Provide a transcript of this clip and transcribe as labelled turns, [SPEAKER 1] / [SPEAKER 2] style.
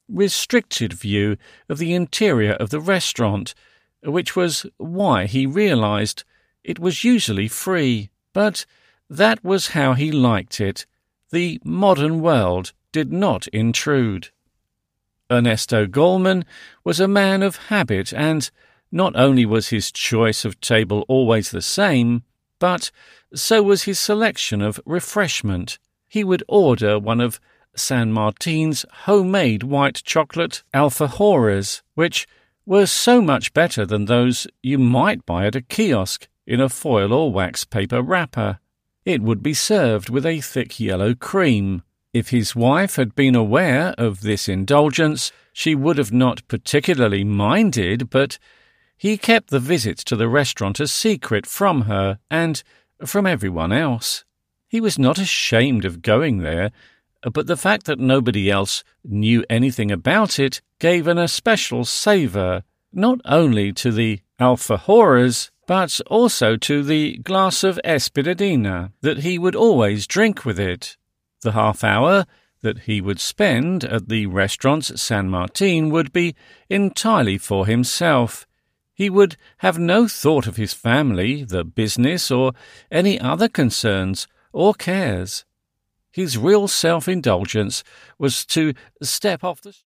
[SPEAKER 1] restricted view of the interior of the restaurant, which was why he realized it was usually free. But that was how he liked it. The modern world did not intrude. Ernesto Gallman was a man of habit, and not only was his choice of table always the same, but so was his selection of refreshment. He would order one of San Martin's homemade white chocolate alfajores, which were so much better than those you might buy at a kiosk in a foil or wax paper wrapper. It would be served with a thick yellow cream. If his wife had been aware of this indulgence, she would have not particularly minded, but he kept the visit to the restaurant a secret from her and from everyone else. He was not ashamed of going there, but the fact that nobody else knew anything about it gave an especial savour, not only to the alfajores, but also to the glass of Espidadina that he would always drink with it. The half hour that he would spend at the restaurant's San Martin would be entirely for himself. He would have no thought of his family, the business, or any other concerns or cares. His real self-indulgence was to step off the